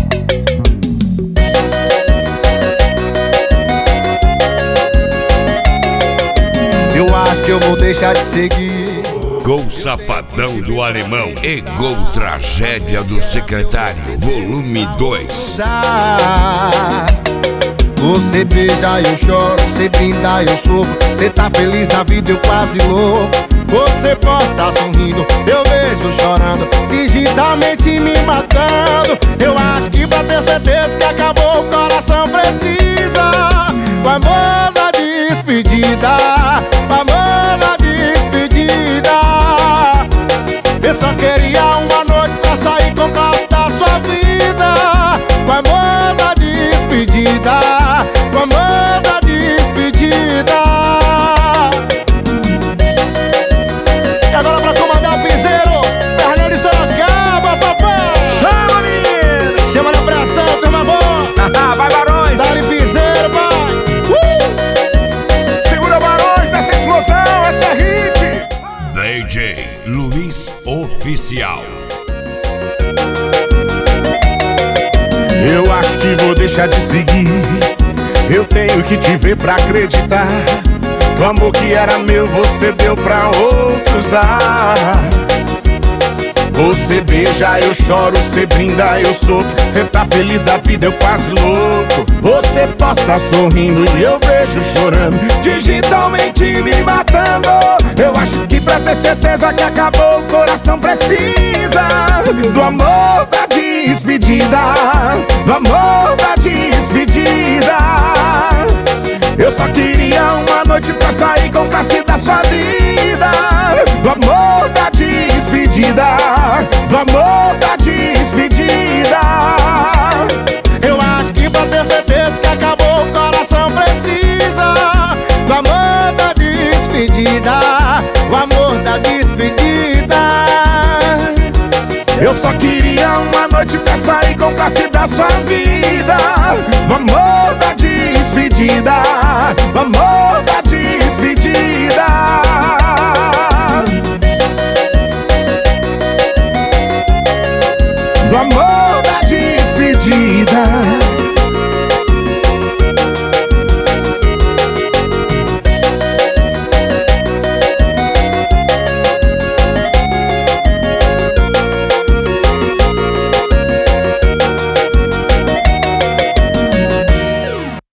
Eu acho que eu vou deixar de seguir. Gol Safadão do Alemão e Gol Tragédia do Secretário, volume 2. Você beija, eu choro, você brinda, eu sofro. Você tá feliz na vida, eu quase louco. Você posta sorrindo, eu vejo chorando, digitalmente me matando. Eu acho que pra ter certeza que acabou, o coração precisa do amor da despedida, do amor da despedida. Eu só queria uma noite pra sair com o resto da sua vida. Do amor da despedida, do amor da despedida. E agora pra comandar o piseiro, Fernando de Sorocaba, papai. Chama, menino! Chama na pressão, turma boa. Vai, Barões! Dá-lhe piseiro, vai. Segura, Barões, essa explosão, essa é hit! DJ Luiz Oficial. Eu acho que vou deixar de seguir. Eu tenho que te ver pra acreditar. O amor que era meu, você deu pra outro usar. Você beija, eu choro, você brinda, eu sofro. Você tá feliz da vida, eu quase louco. Você posta sorrindo e eu vejo chorando, digitalmente me matando. Eu acho que pra ter certeza que acabou, o coração precisa do amor da despedida, do amor da despedida. Eu só queria uma noite pra sair com classe da sua vida. Do amor da despedida, do amor da despedida. Eu acho que pra ter certeza que acabou, o coração precisa do amor da despedida, o amor da despedida. Eu só queria uma noite pra sair com classe da sua vida. Do amor da despedida, do amor da despedida. Do amor